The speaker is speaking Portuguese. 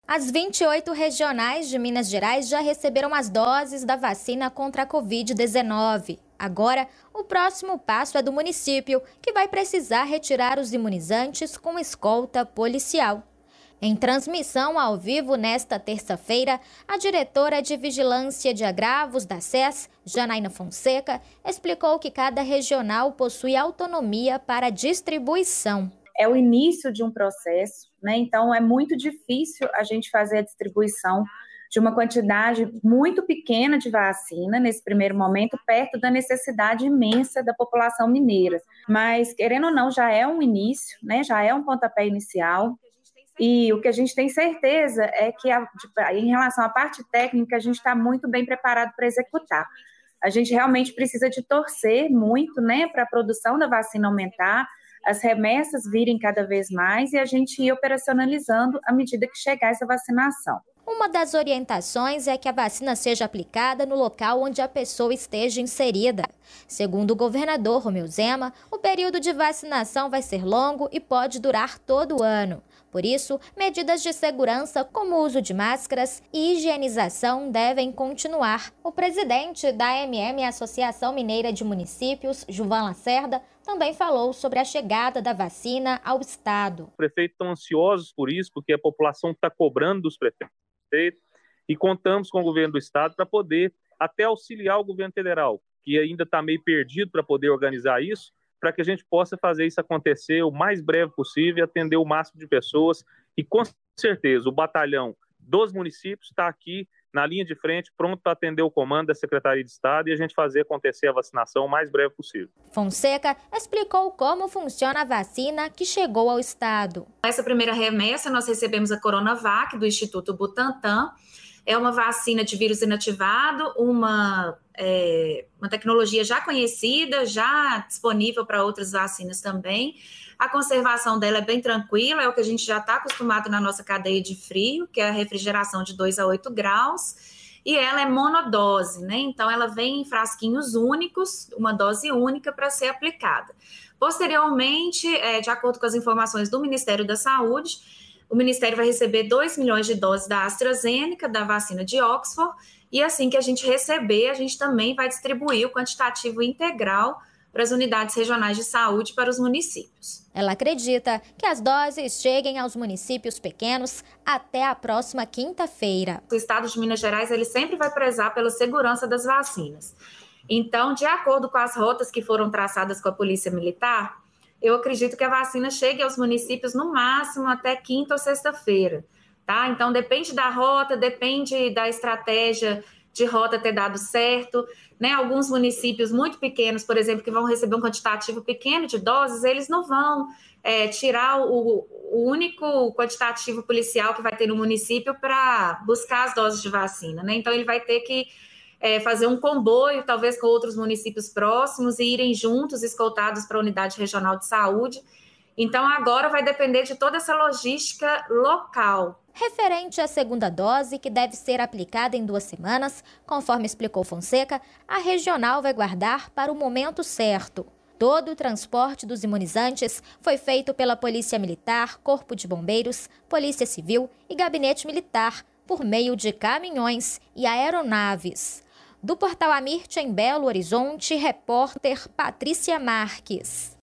As 28 regionais de Minas Gerais já receberam as doses da vacina contra a Covid-19. Agora, o próximo passo é do município, que vai precisar retirar os imunizantes com escolta policial. Em transmissão ao vivo nesta terça-feira, a diretora de Vigilância de Agravos da SES, Janaína Fonseca, explicou que cada regional possui autonomia para a distribuição. É o início de um processo, né? Então é muito difícil a gente fazer a distribuição de uma quantidade muito pequena de vacina nesse primeiro momento, perto da necessidade imensa da população mineira. Mas, querendo ou não, já é um início, né? Já é um pontapé inicial. E o que a gente tem certeza é que, em relação à parte técnica, a gente está muito bem preparado para executar. A gente realmente precisa de torcer muito, né, para a produção da vacina aumentar, as remessas virem cada vez mais e a gente ir operacionalizando à medida que chegar essa vacinação. Uma das orientações é que a vacina seja aplicada no local onde a pessoa esteja inserida. Segundo o governador Romeu Zema, o período de vacinação vai ser longo e pode durar todo o ano. Por isso, medidas de segurança como o uso de máscaras e higienização devem continuar. O presidente da AMM, Associação Mineira de Municípios, Juvan Lacerda, também falou sobre a chegada da vacina ao estado. Os prefeitos estão ansiosos por isso, porque a população está cobrando dos prefeitos e contamos com o governo do estado para poder até auxiliar o governo federal, que ainda está meio perdido para poder organizar isso, para que a gente possa fazer isso acontecer o mais breve possível e atender o máximo de pessoas. E com certeza o batalhão dos municípios está aqui na linha de frente, pronto para atender o comando da Secretaria de Estado e a gente fazer acontecer a vacinação o mais breve possível. Fonseca explicou como funciona a vacina que chegou ao estado. Essa primeira remessa nós recebemos a Coronavac do Instituto Butantan. É uma vacina de vírus inativado, uma tecnologia já conhecida, já disponível para outras vacinas também. A conservação dela é bem tranquila, é o que a gente já está acostumado na nossa cadeia de frio, que é a refrigeração de 2 a 8 graus. E ela é monodose, né? Então ela vem em frasquinhos únicos, uma dose única para ser aplicada. Posteriormente, de acordo com as informações do Ministério da Saúde, o Ministério vai receber 2 milhões de doses da AstraZeneca, da vacina de Oxford, e assim que a gente receber, a gente também vai distribuir o quantitativo integral para as unidades regionais de saúde para os municípios. Ela acredita que as doses cheguem aos municípios pequenos até a próxima quinta-feira. O estado de Minas Gerais ele sempre vai prezar pela segurança das vacinas. Então, de acordo com as rotas que foram traçadas com a Polícia Militar, eu acredito que a vacina chegue aos municípios no máximo até quinta ou sexta-feira, tá? Então, depende da rota, depende da estratégia de rota ter dado certo, né? Alguns municípios muito pequenos, por exemplo, que vão receber um quantitativo pequeno de doses, eles não vão tirar o único quantitativo policial que vai ter no município para buscar as doses de vacina, né? Então, ele vai ter que fazer um comboio, talvez com outros municípios próximos, e irem juntos, escoltados para a unidade regional de saúde. Então, agora vai depender de toda essa logística local. Referente à segunda dose, que deve ser aplicada em 2 semanas, conforme explicou Fonseca, a regional vai guardar para o momento certo. Todo o transporte dos imunizantes foi feito pela Polícia Militar, Corpo de Bombeiros, Polícia Civil e Gabinete Militar, por meio de caminhões e aeronaves. Do Portal Amirte, em Belo Horizonte, repórter Patrícia Marques.